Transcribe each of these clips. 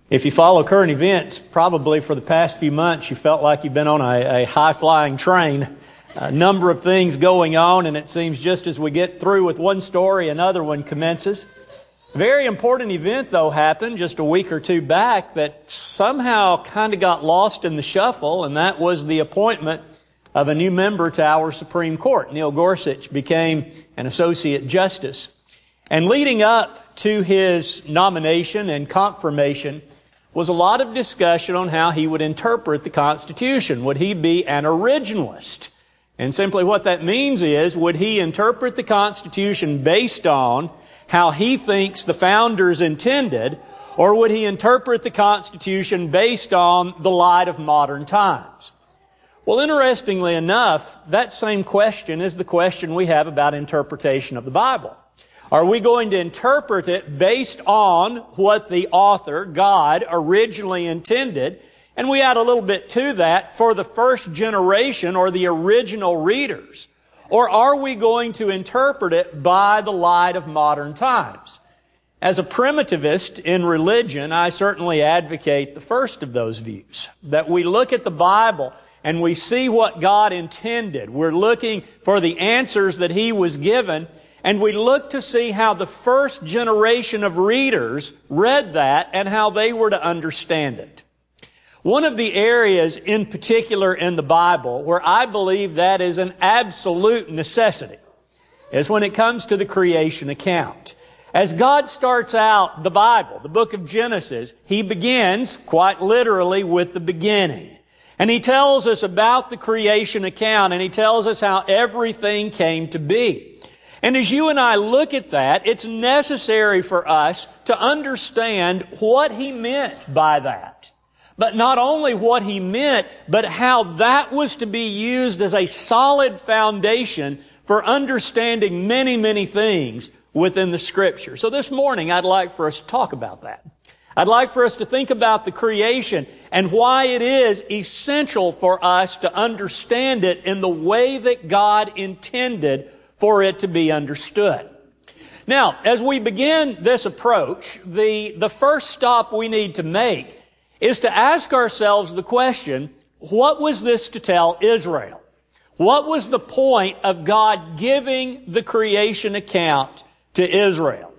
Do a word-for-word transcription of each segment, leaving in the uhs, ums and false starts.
If you follow current events, probably for the past few months, you felt like you've been on a, a high-flying train. A number of things going on, and it seems just as we get through with one story, another one commences. A very important event, though, happened just a week or two back that somehow kind of got lost in the shuffle, and that was the appointment of a new member to our Supreme Court. Neil Gorsuch became an Associate Justice. And leading up to his nomination and confirmation was a lot of discussion on how he would interpret the Constitution. Would he be an originalist? And simply what that means is, would he interpret the Constitution based on how he thinks the founders intended, or would he interpret the Constitution based on the light of modern times? Well, interestingly enough, that same question is the question we have about interpretation of the Bible. Are we going to interpret it based on what the author, God, originally intended? And we add a little bit to that for the first generation or the original readers. Or are we going to interpret it by the light of modern times? As a primitivist in religion, I certainly advocate the first of those views. That we look at the Bible and we see what God intended. We're looking for the answers that He was given. And we look to see how the first generation of readers read that and how they were to understand it. One of the areas in particular in the Bible where I believe that is an absolute necessity is when it comes to the creation account. As God starts out the Bible, the book of Genesis, He begins quite literally with the beginning. And He tells us about the creation account, and He tells us how everything came to be. And as you and I look at that, it's necessary for us to understand what He meant by that. But not only what He meant, but how that was to be used as a solid foundation for understanding many, many things within the Scripture. So this morning, I'd like for us to talk about that. I'd like for us to think about the creation and why it is essential for us to understand it in the way that God intended for it to be understood. Now, as we begin this approach, the, the first stop we need to make is to ask ourselves the question, what was this to tell Israel? What was the point of God giving the creation account to Israel?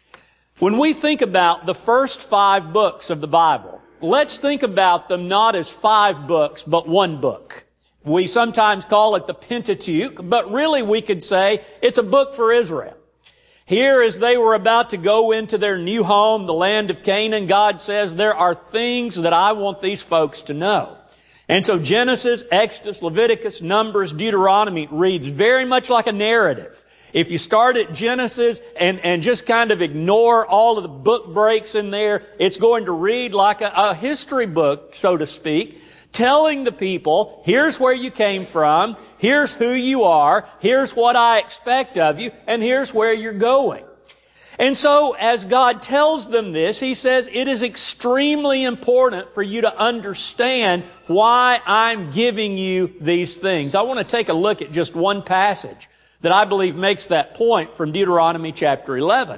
When we think about the first five books of the Bible, let's think about them not as five books, but one book. We sometimes call it the Pentateuch, but really we could say it's a book for Israel. Here, as they were about to go into their new home, the land of Canaan, God says, there are things that I want these folks to know. And so Genesis, Exodus, Leviticus, Numbers, Deuteronomy reads very much like a narrative. If you start at Genesis and, and just kind of ignore all of the book breaks in there, it's going to read like a, a history book, so to speak, telling the people, here's where you came from, here's who you are, here's what I expect of you, and here's where you're going. And so, as God tells them this, He says, it is extremely important for you to understand why I'm giving you these things. I want to take a look at just one passage that I believe makes that point from Deuteronomy chapter eleven.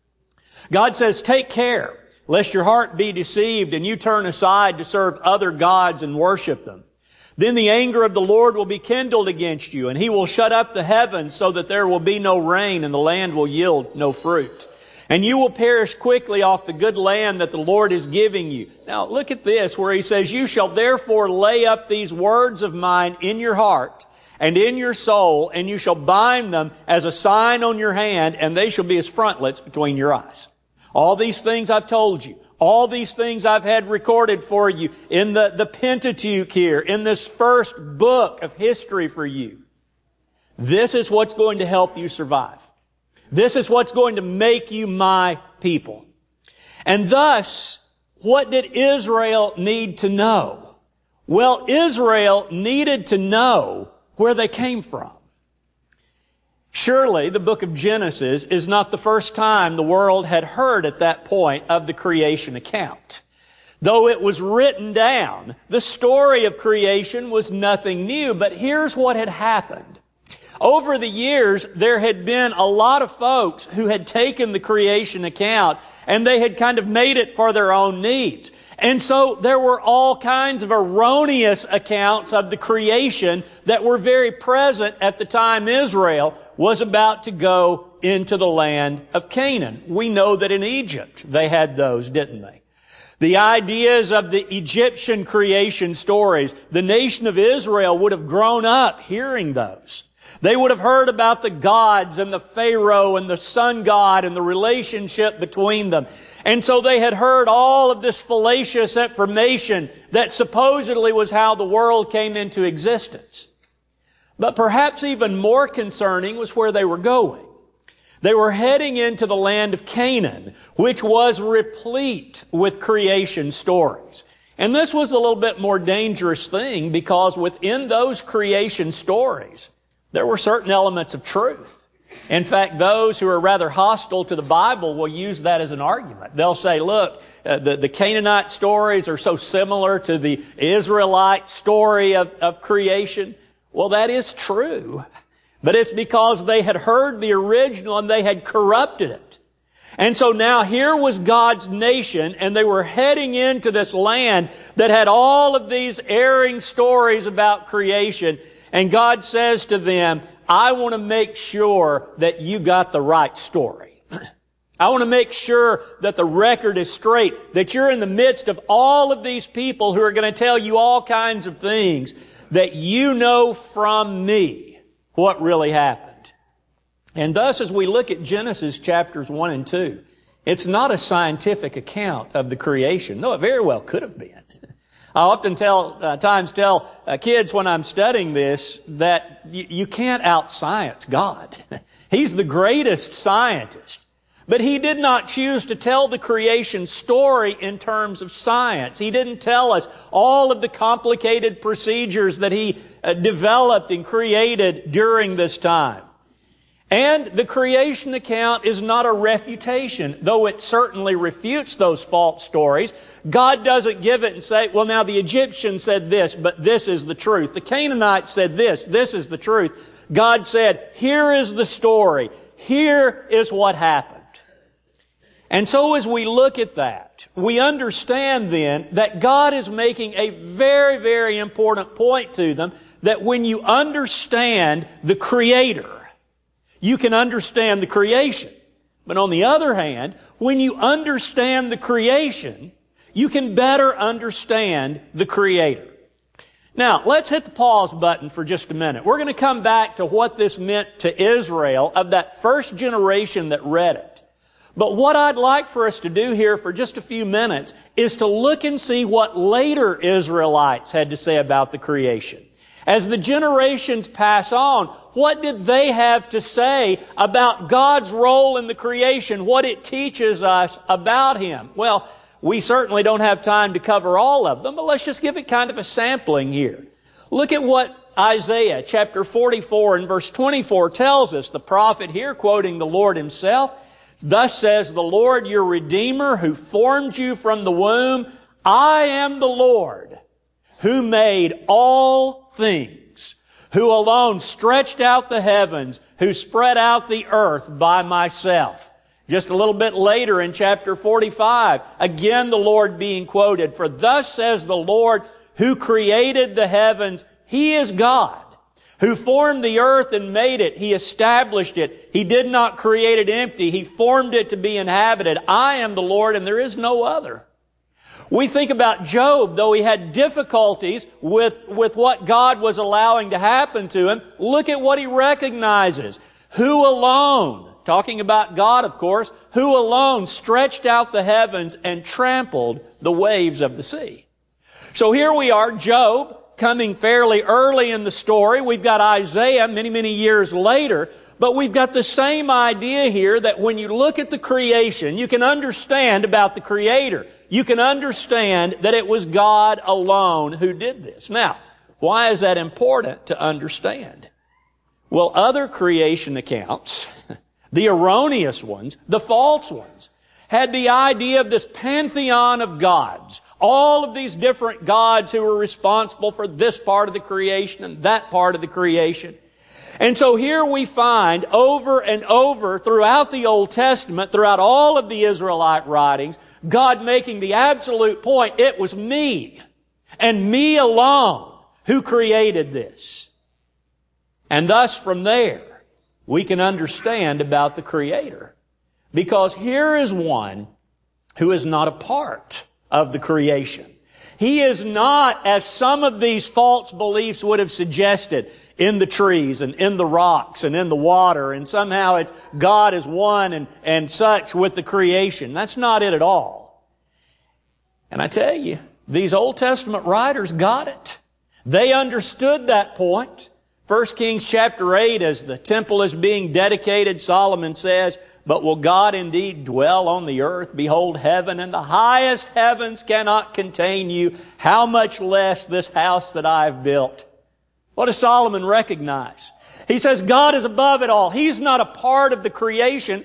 God says, take care, lest your heart be deceived and you turn aside to serve other gods and worship them. Then the anger of the Lord will be kindled against you, and He will shut up the heavens so that there will be no rain, and the land will yield no fruit. And you will perish quickly off the good land that the Lord is giving you. Now look at this, where He says, you shall therefore lay up these words of mine in your heart and in your soul, and you shall bind them as a sign on your hand, and they shall be as frontlets between your eyes. All these things I've told you, all these things I've had recorded for you in the, the Pentateuch here, in this first book of history for you. This is what's going to help you survive. This is what's going to make you my people. And thus, what did Israel need to know? Well, Israel needed to know where they came from. Surely, the book of Genesis is not the first time the world had heard at that point of the creation account. Though it was written down, the story of creation was nothing new, but here's what had happened. Over the years, there had been a lot of folks who had taken the creation account and they had kind of made it for their own needs. And so there were all kinds of erroneous accounts of the creation that were very present at the time Israel was about to go into the land of Canaan. We know that in Egypt they had those, didn't they? The ideas of the Egyptian creation stories, the nation of Israel would have grown up hearing those. They would have heard about the gods and the Pharaoh and the sun god and the relationship between them. And so they had heard all of this fallacious information that supposedly was how the world came into existence. But perhaps even more concerning was where they were going. They were heading into the land of Canaan, which was replete with creation stories. And this was a little bit more dangerous thing because within those creation stories, there were certain elements of truth. In fact, those who are rather hostile to the Bible will use that as an argument. They'll say, look, uh, the, the Canaanite stories are so similar to the Israelite story of, of creation. Well, that is true. But it's because they had heard the original and they had corrupted it. And so now here was God's nation, and they were heading into this land that had all of these erring stories about creation. And God says to them, I want to make sure that you got the right story. I want to make sure that the record is straight, that you're in the midst of all of these people who are going to tell you all kinds of things, that you know from me what really happened. And thus, as we look at Genesis chapters one and two, it's not a scientific account of the creation. No, it very well could have been. I often tell, uh, times tell uh, kids when I'm studying this that y- you can't out-science God. He's the greatest scientist. But He did not choose to tell the creation story in terms of science. He didn't tell us all of the complicated procedures that He uh, developed and created during this time. And the creation account is not a refutation, though it certainly refutes those false stories. God doesn't give it and say, well, now the Egyptians said this, but this is the truth. The Canaanites said this, this is the truth. God said, here is the story. Here is what happened. And so as we look at that, we understand then that God is making a very, very important point to them, that when you understand the Creator, you can understand the creation. But on the other hand, when you understand the creation, you can better understand the Creator. Now, let's hit the pause button for just a minute. We're going to come back to what this meant to Israel of that first generation that read it. But what I'd like for us to do here for just a few minutes is to look and see what later Israelites had to say about the creation. As the generations pass on, what did they have to say about God's role in the creation, what it teaches us about Him? Well, we certainly don't have time to cover all of them, but let's just give it kind of a sampling here. Look at what Isaiah chapter forty-four and verse twenty-four tells us. The prophet here, quoting the Lord Himself, thus says the Lord your Redeemer who formed you from the womb, I am the Lord who made all things, who alone stretched out the heavens, who spread out the earth by myself. Just a little bit later in chapter forty-five, again the Lord being quoted, for thus says the Lord who created the heavens, He is God, who formed the earth and made it. He established it. He did not create it empty. He formed it to be inhabited. I am the Lord and there is no other. We think about Job, though he had difficulties with, with what God was allowing to happen to him. Look at what he recognizes. Who alone, talking about God, of course, who alone stretched out the heavens and trampled the waves of the sea. So here we are, Job, coming fairly early in the story. We've got Isaiah many, many years later. But we've got the same idea here that when you look at the creation, you can understand about the Creator. You can understand that it was God alone who did this. Now, why is that important to understand? Well, other creation accounts, the erroneous ones, the false ones, had the idea of this pantheon of gods. All of these different gods who were responsible for this part of the creation and that part of the creation. And so here we find over and over throughout the Old Testament, throughout all of the Israelite writings, God making the absolute point, it was me, and me alone, who created this. And thus from there, we can understand about the Creator. Because here is one who is not a part of the creation. He is not, as some of these false beliefs would have suggested, in the trees and in the rocks and in the water, and somehow it's God is one and, and such with the creation. That's not it at all. And I tell you, these Old Testament writers got it. They understood that point. First Kings chapter eight, as the temple is being dedicated, Solomon says, "But will God indeed dwell on the earth? Behold, heaven and the highest heavens cannot contain you. How much less this house that I have built?" What does Solomon recognize? He says God is above it all. He's not a part of the creation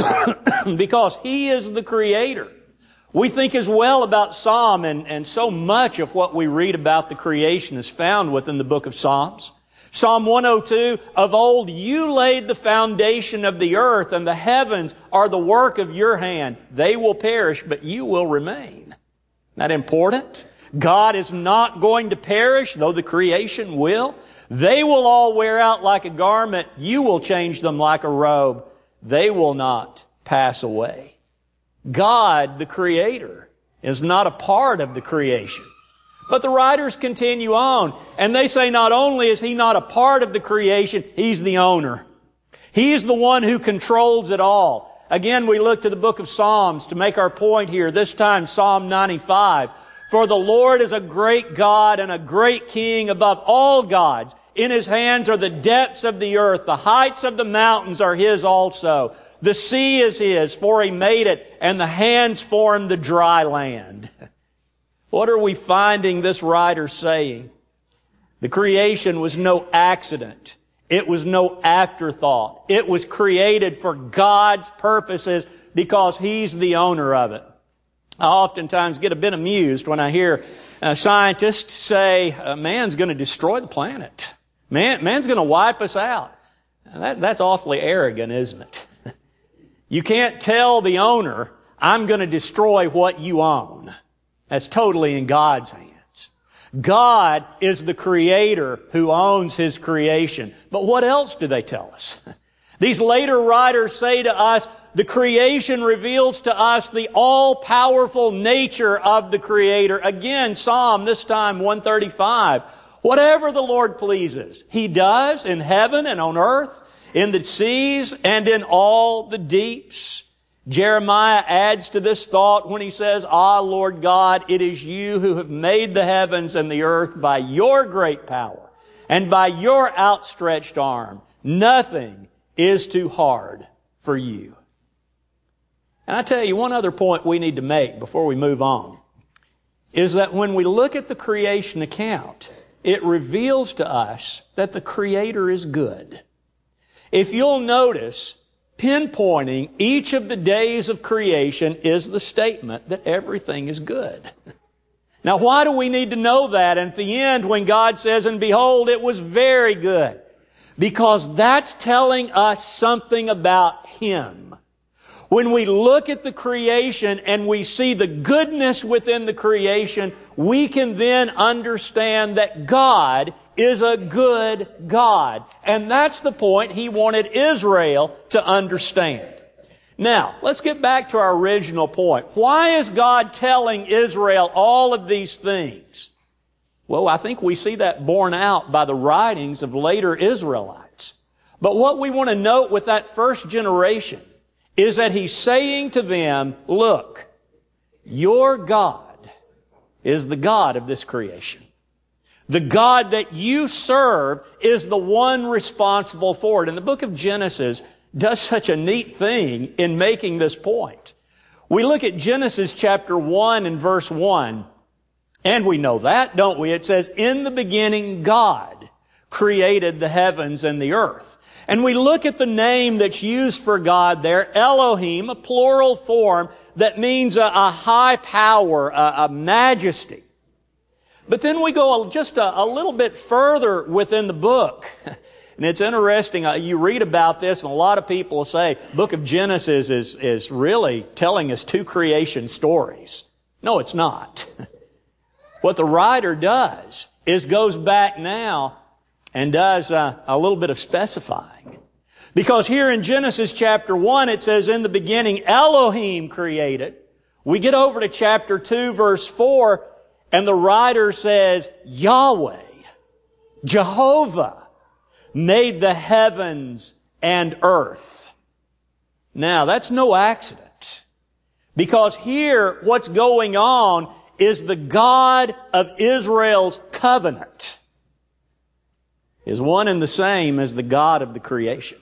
because He is the Creator. We think as well about Psalm, and, and so much of what we read about the creation is found within the book of Psalms. Psalm one oh two, "Of old you laid the foundation of the earth, and the heavens are the work of your hand. They will perish, but you will remain." Isn't that important? God is not going to perish, though the creation will. They will all wear out like a garment. You will change them like a robe. They will not pass away. God, the Creator, is not a part of the creation. But the writers continue on, and they say not only is He not a part of the creation, He's the owner. He's the one who controls it all. Again, we look to the book of Psalms to make our point here, this time Psalm ninety-five. "For the Lord is a great God and a great King above all gods. In His hands are the depths of the earth. The heights of the mountains are His also. The sea is His, for He made it, and the hands formed the dry land." What are we finding this writer saying? The creation was no accident. It was no afterthought. It was created for God's purposes because He's the owner of it. I oftentimes get a bit amused when I hear uh, scientists say, uh, man's going to destroy the planet. Man, man's going to wipe us out. That, that's awfully arrogant, isn't it? You can't tell the owner, "I'm going to destroy what you own." That's totally in God's hands. God is the Creator who owns His creation. But what else do they tell us? These later writers say to us, the creation reveals to us the all-powerful nature of the Creator. Again, Psalm, this time one thirty-five. "Whatever the Lord pleases, He does in heaven and on earth, in the seas and in all the deeps." Jeremiah adds to this thought when he says, "Ah, Lord God, it is You who have made the heavens and the earth by Your great power and by Your outstretched arm. Nothing is too hard for You." And I tell you, one other point we need to make before we move on is that when we look at the creation account, it reveals to us that the Creator is good. If you'll notice, pinpointing each of the days of creation is the statement that everything is good. Now, why do we need to know that? And at the end, when God says, "And behold, it was very good," because that's telling us something about Him. When we look at the creation and we see the goodness within the creation, we can then understand that God is a good God. And that's the point He wanted Israel to understand. Now, let's get back to our original point. Why is God telling Israel all of these things? Well, I think we see that borne out by the writings of later Israelites. But what we want to note with that first generation is that He's saying to them, look, your God is the God of this creation. The God that you serve is the one responsible for it. And the book of Genesis does such a neat thing in making this point. We look at Genesis chapter one and verse one, and we know that, don't we? It says, "In the beginning God created the heavens and the earth." And we look at the name that's used for God there, Elohim, a plural form that means a, a high power, a, a majesty. But then we go just a, a little bit further within the book, And it's interesting, uh, you read about this and a lot of people will say, book of Genesis is, is really telling us two creation stories. No, it's not. What the writer does is goes back now and does uh, a little bit of specifying. Because here in Genesis chapter one, it says, in the beginning, Elohim created. We get over to chapter two, verse four, and the writer says, Yahweh, Jehovah, made the heavens and earth. Now, that's no accident. Because here, what's going on is the God of Israel's covenant is one and the same as the God of the creation.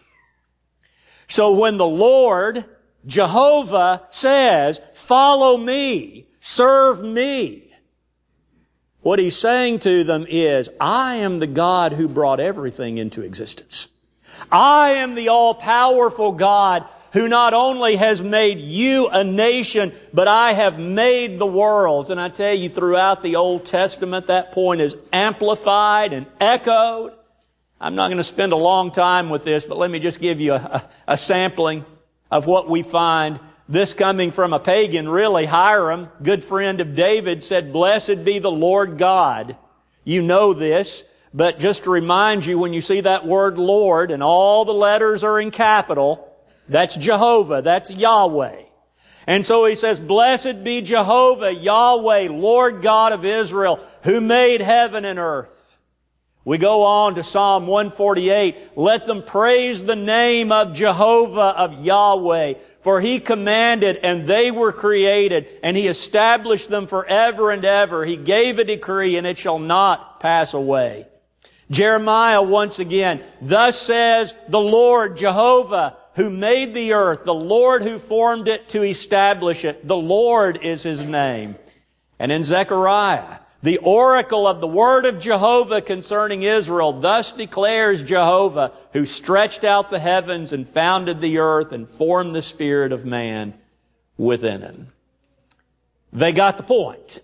So when the Lord, Jehovah, says, follow me, serve me, what He's saying to them is, I am the God who brought everything into existence. I am the all-powerful God who not only has made you a nation, but I have made the worlds. And I tell you, throughout the Old Testament, that point is amplified and echoed. I'm not going to spend a long time with this, but let me just give you a, a, a sampling of what we find. This coming from a pagan, really. Hiram, good friend of David, said, blessed be the Lord God. You know this, but just to remind you, when you see that word Lord and all the letters are in capital, that's Jehovah, that's Yahweh. And so he says, blessed be Jehovah, Yahweh, Lord God of Israel, who made heaven and earth. We go on to Psalm one forty-eight. Let them praise the name of Jehovah, of Yahweh. For He commanded and they were created, and He established them forever and ever. He gave a decree and it shall not pass away. Jeremiah once again, thus says the Lord Jehovah, who made the earth, the Lord who formed it to establish it. The Lord is His name. And in Zechariah, the oracle of the word of Jehovah concerning Israel, thus declares Jehovah, who stretched out the heavens and founded the earth and formed the spirit of man within him. They got the point.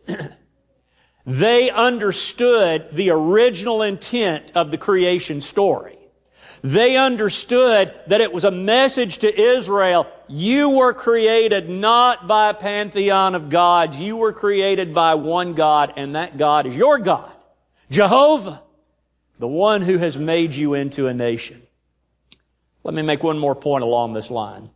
They understood the original intent of the creation story. They understood that it was a message to Israel. You were created not by a pantheon of gods. You were created by one God, and that God is your God, Jehovah, the one who has made you into a nation. Let me make one more point along this line.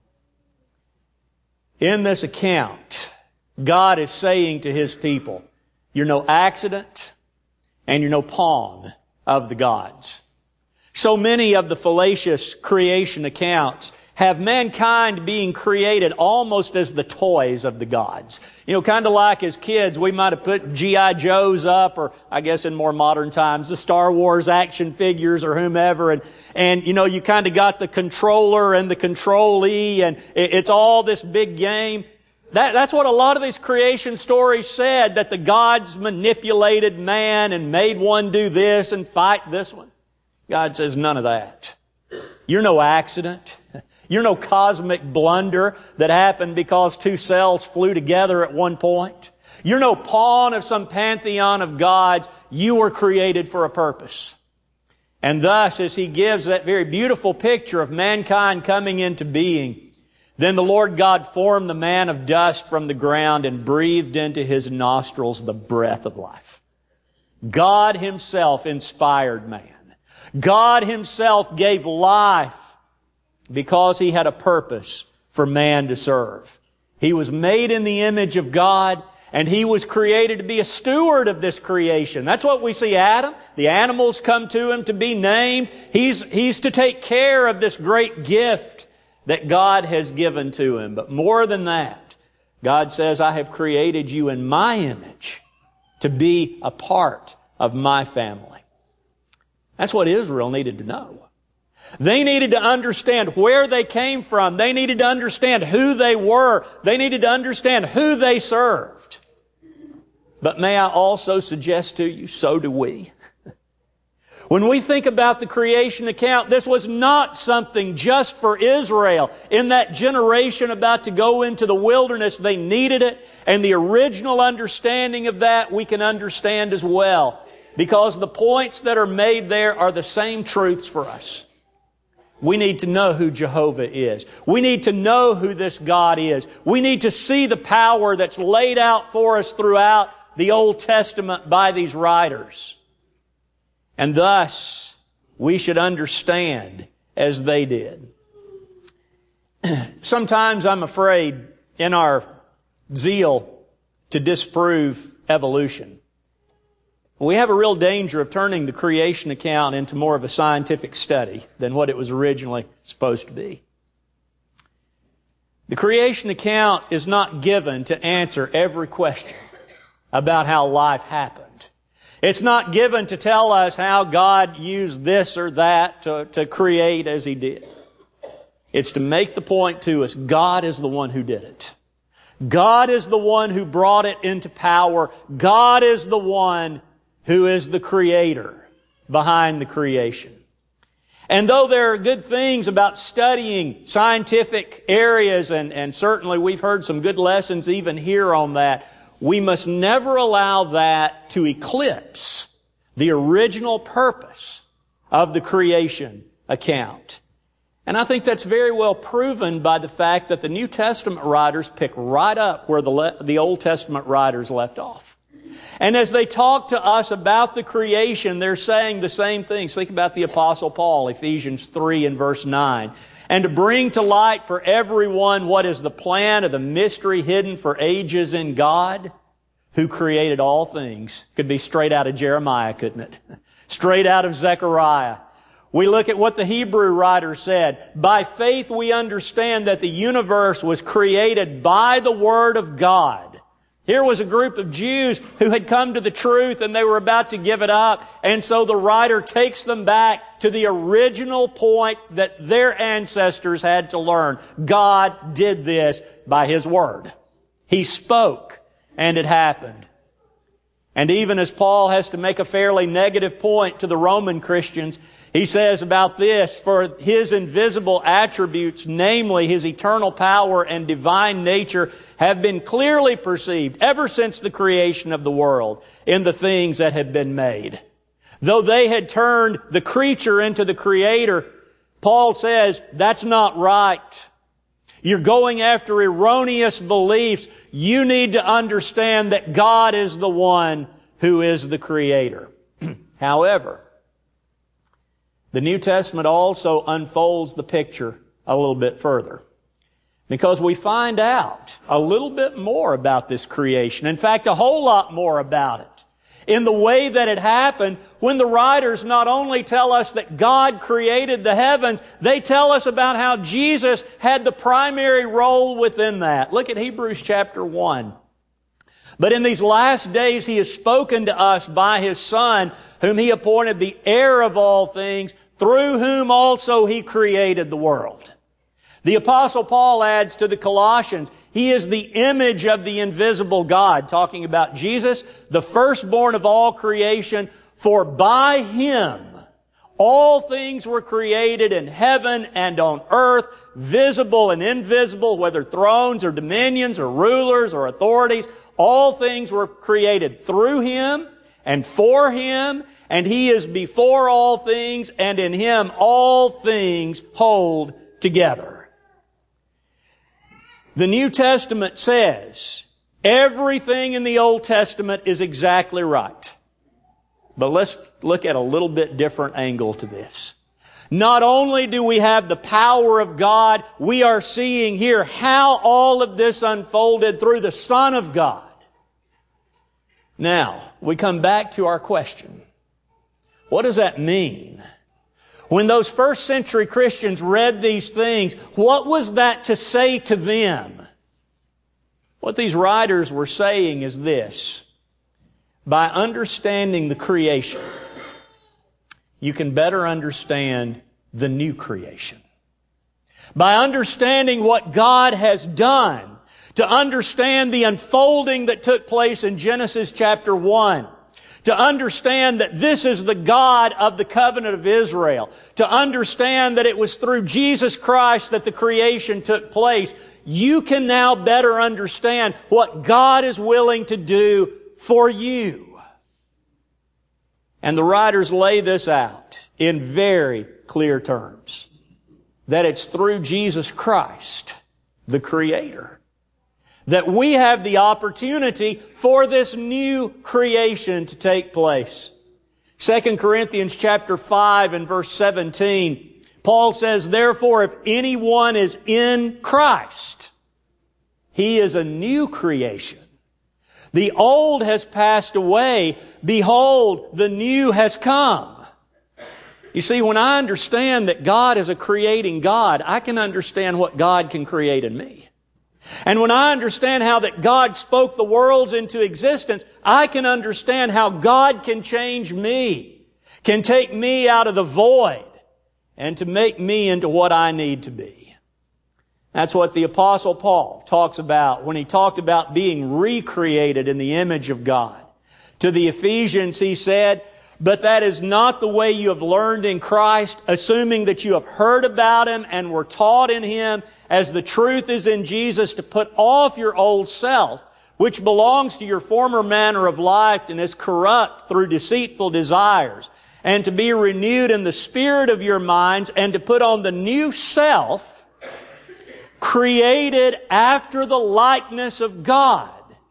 In this account, God is saying to His people, you're no accident and you're no pawn of the gods. So many of the fallacious creation accounts have mankind being created almost as the toys of the gods. You know, kind of like as kids, we might have put G I Joes up, or I guess in more modern times, the Star Wars action figures or whomever. And, and you know, you kind of got the controller and the controllee, and it, it's all this big game. That, that's what a lot of these creation stories said, that the gods manipulated man and made one do this and fight this one. God says none of that. You're no accident. You're no cosmic blunder that happened because two cells flew together at one point. You're no pawn of some pantheon of gods. You were created for a purpose. And thus, as He gives that very beautiful picture of mankind coming into being, then the Lord God formed the man of dust from the ground and breathed into his nostrils the breath of life. God Himself inspired man. God Himself gave life because He had a purpose for man to serve. He was made in the image of God, and he was created to be a steward of this creation. That's what we see Adam. The animals come to him to be named. He's, he's to take care of this great gift that God has given to him. But more than that, God says, I have created you in my image to be a part of my family. That's what Israel needed to know. They needed to understand where they came from. They needed to understand who they were. They needed to understand who they served. But may I also suggest to you, so do we. When we think about the creation account, this was not something just for Israel. In that generation about to go into the wilderness, they needed it. And the original understanding of that we can understand as well. Because the points that are made there are the same truths for us. we need to know who Jehovah is. We need to know who this God is. We need to see the power that's laid out for us throughout the Old Testament by these writers. And thus, we should understand as they did. Sometimes I'm afraid in our zeal to disprove evolution, we have a real danger of turning the creation account into more of a scientific study than what it was originally supposed to be. The creation account is not given to answer every question about how life happened. It's not given to tell us how God used this or that to, to create as He did. It's to make the point to us, God is the one who did it. God is the one who brought it into power. God is the one who is the creator behind the creation. And though there are good things about studying scientific areas, and, and certainly we've heard some good lessons even here on that, we must never allow that to eclipse the original purpose of the creation account. And I think that's very well proven by the fact that the New Testament writers pick right up where the, le- the Old Testament writers left off. And as they talk to us about the creation, they're saying the same things. Think about the Apostle Paul, Ephesians three and verse nine. And to bring to light for everyone what is the plan of the mystery hidden for ages in God, who created all things. Could be straight out of Jeremiah, couldn't it? Straight out of Zechariah. We look at what the Hebrew writer said. By faith we understand that the universe was created by the Word of God. Here was a group of Jews who had come to the truth and they were about to give it up. And so the writer takes them back to the original point that their ancestors had to learn. God did this by His Word. He spoke and it happened. And even as Paul has to make a fairly negative point to the Roman Christians, he says about this, for His invisible attributes, namely His eternal power and divine nature, have been clearly perceived ever since the creation of the world in the things that have been made. Though they had turned the creature into the Creator, Paul says, that's not right. You're going after erroneous beliefs. You need to understand that God is the one who is the Creator. However, the New Testament also unfolds the picture a little bit further, because we find out a little bit more about this creation. In fact, a whole lot more about it. In the way that it happened, when the writers not only tell us that God created the heavens, they tell us about how Jesus had the primary role within that. Look at Hebrews chapter one. But in these last days He has spoken to us by His Son, whom He appointed the heir of all things, through whom also He created the world. The Apostle Paul adds to the Colossians, He is the image of the invisible God, talking about Jesus, the firstborn of all creation, for by Him all things were created in heaven and on earth, visible and invisible, whether thrones or dominions or rulers or authorities. All things were created through Him and for Him, and He is before all things, and in Him all things hold together. The New Testament says everything in the Old Testament is exactly right. But let's look at a little bit different angle to this. Not only do we have the power of God, we are seeing here how all of this unfolded through the Son of God. Now, we come back to our question. What does that mean? When those first century Christians read these things, what was that to say to them? What these writers were saying is this: by understanding the creation, you can better understand the new creation. By understanding what God has done, to understand the unfolding that took place in Genesis chapter one, to understand that this is the God of the covenant of Israel, to understand that it was through Jesus Christ that the creation took place, you can now better understand what God is willing to do for you. And the writers lay this out in very clear terms. that it's through Jesus Christ, the Creator, that we have the opportunity for this new creation to take place. Second Corinthians chapter five and verse seventeen, Paul says, "Therefore, if anyone is in Christ, he is a new creation. The old has passed away. Behold, the new has come." You see, when I understand that God is a creating God, I can understand what God can create in me. And when I understand how that God spoke the worlds into existence, I can understand how God can change me, can take me out of the void, and to make me into what I need to be. That's what the Apostle Paul talks about when he talked about being recreated in the image of God. To the Ephesians he said, "But that is not the way you have learned in Christ, assuming that you have heard about Him and were taught in Him, as the truth is in Jesus, to put off your old self, which belongs to your former manner of life and is corrupt through deceitful desires, and to be renewed in the spirit of your minds, and to put on the new self, created after the likeness of God,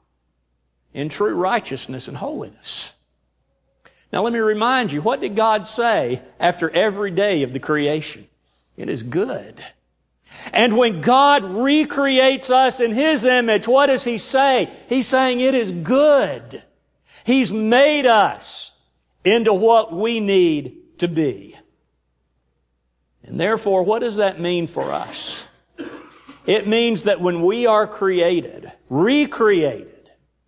in true righteousness and holiness." Now let me remind you, what did God say after every day of the creation? It is good. And when God recreates us in His image, what does He say? He's saying it is good. He's made us into what we need to be. And therefore, what does that mean for us? It means that when we are created, recreated,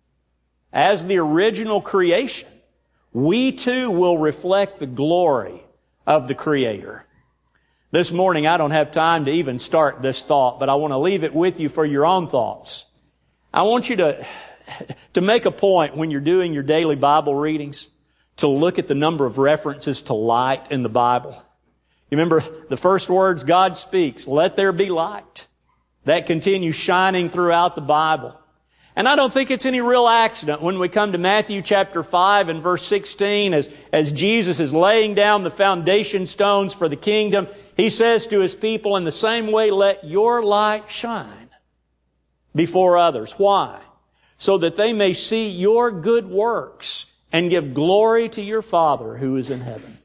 as the original creation, we too will reflect the glory of the Creator. This morning, I don't have time to even start this thought, but I want to leave it with you for your own thoughts. I want you to, to make a point when you're doing your daily Bible readings to look at the number of references to light in the Bible. You remember the first words God speaks, "Let there be light." That continues shining throughout the Bible. And I don't think it's any real accident when we come to Matthew chapter five and verse sixteen, as, as Jesus is laying down the foundation stones for the kingdom, He says to His people, "In the same way, let your light shine before others." Why? So that they may see your good works and give glory to your Father who is in heaven.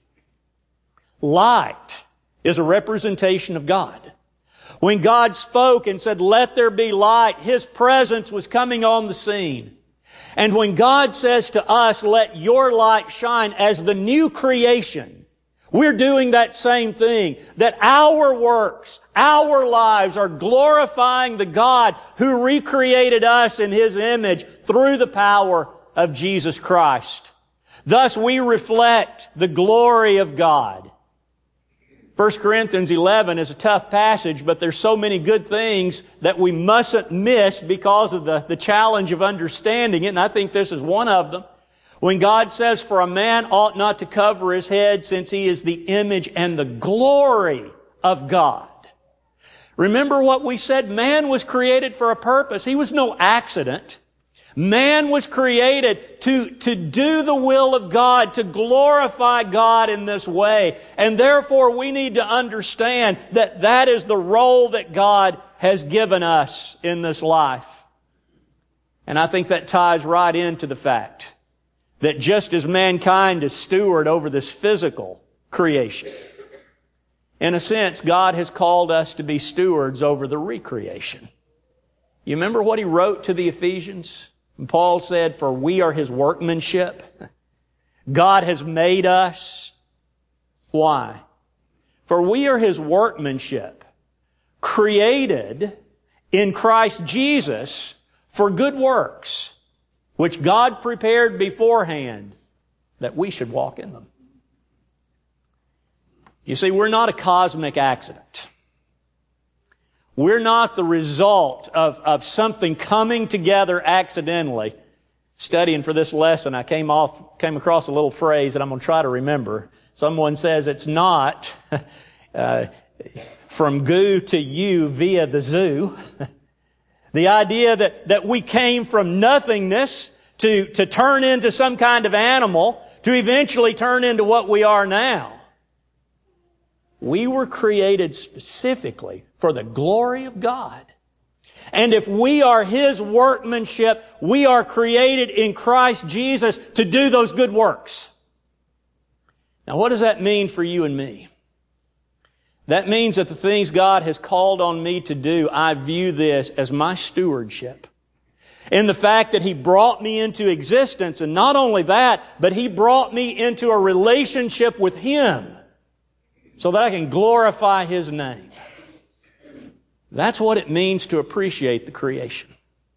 Light is a representation of God. When God spoke and said, "Let there be light," His presence was coming on the scene. And when God says to us, "Let your light shine," as the new creation, we're doing that same thing. That our works, our lives are glorifying the God who recreated us in His image through the power of Jesus Christ. Thus we reflect the glory of God. First Corinthians eleven is a tough passage, but there's so many good things that we mustn't miss because of the, the challenge of understanding it, and I think this is one of them. When God says, "For a man ought not to cover his head, since he is the image and the glory of God." Remember what we said? Man was created for a purpose. He was no accident. Man was created to, to do the will of God, to glorify God in this way. And therefore we need to understand that that is the role that God has given us in this life. And I think that ties right into the fact that just as mankind is steward over this physical creation, in a sense, God has called us to be stewards over the recreation. You remember what he wrote to the Ephesians? And Paul said, "For we are His workmanship." God has made us. Why? For we are His workmanship, created in Christ Jesus for good works, which God prepared beforehand that we should walk in them. You see, we're not a cosmic accident. We're not the result of, of something coming together accidentally. Studying for this lesson, I came off, came across a little phrase that I'm going to try to remember. Someone says it's not uh, from goo to you via the zoo. The idea that, that we came from nothingness to, to turn into some kind of animal to eventually turn into what we are now. We were created specifically for the glory of God. And if we are His workmanship, we are created in Christ Jesus to do those good works. Now, what does that mean for you and me? That means that the things God has called on me to do, I view this as my stewardship. In the fact that He brought me into existence, and not only that, but He brought me into a relationship with Him so that I can glorify His name. That's what it means to appreciate the creation.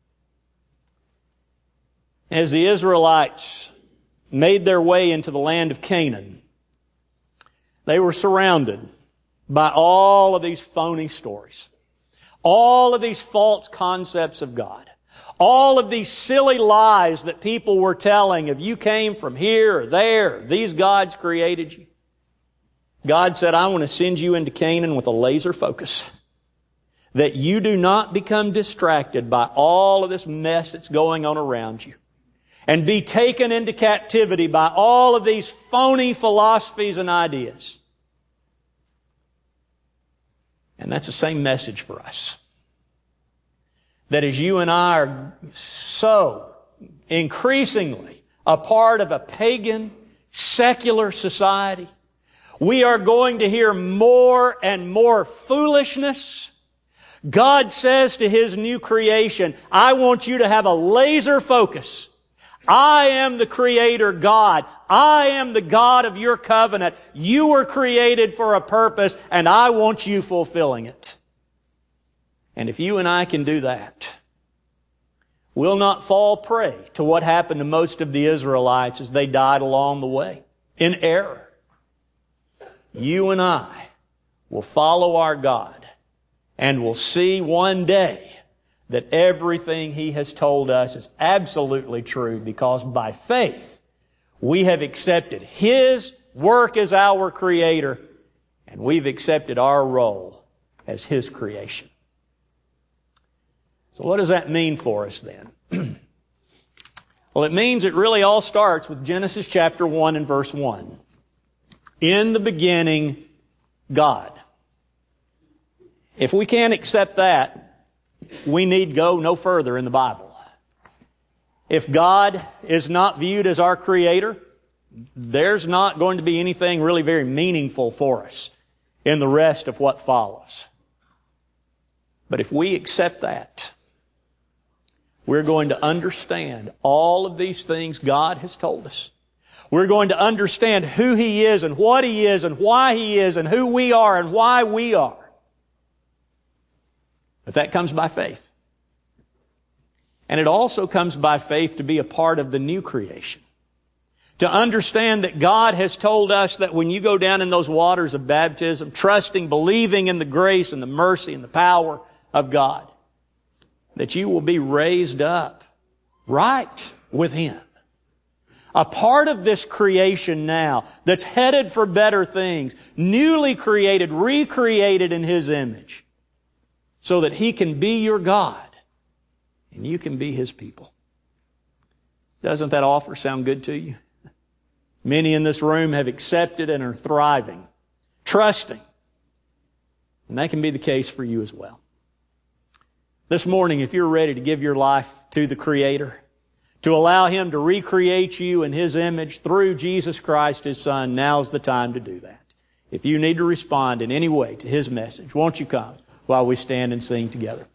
As the Israelites made their way into the land of Canaan, they were surrounded by all of these phony stories, all of these false concepts of God, all of these silly lies that people were telling of you came from here or there, these gods created you. God said, I want to send you into Canaan with a laser focus, that you do not become distracted by all of this mess that's going on around you and be taken into captivity by all of these phony philosophies and ideas. And that's the same message for us. That as you and I are so increasingly a part of a pagan, secular society, we are going to hear more and more foolishness. God says to His new creation, I want you to have a laser focus. I am the Creator God. I am the God of your covenant. You were created for a purpose, and I want you fulfilling it. And if you and I can do that, we'll not fall prey to what happened to most of the Israelites as they died along the way in error. You and I will follow our God and will see one day that everything He has told us is absolutely true, because by faith we have accepted His work as our Creator, and we've accepted our role as His creation. So what does that mean for us then? Well, it means it really all starts with Genesis chapter one and verse one. In the beginning, God. If we can't accept that, we need go no further in the Bible. If God is not viewed as our Creator, there's not going to be anything really very meaningful for us in the rest of what follows. But if we accept that, we're going to understand all of these things God has told us. We're going to understand who He is and what He is and why He is and who we are and why we are. But that comes by faith. And it also comes by faith to be a part of the new creation. To understand that God has told us that when you go down in those waters of baptism, trusting, believing in the grace and the mercy and the power of God, that you will be raised up right with Him. A part of this creation now that's headed for better things, newly created, recreated in His image, so that He can be your God and you can be His people. Doesn't that offer sound good to you? Many in this room have accepted and are thriving, trusting. And that can be the case for you as well. This morning, if you're ready to give your life to the Creator, to allow Him to recreate you in His image through Jesus Christ, His Son, now's the time to do that. If you need to respond in any way to His message, won't you come while we stand and sing together?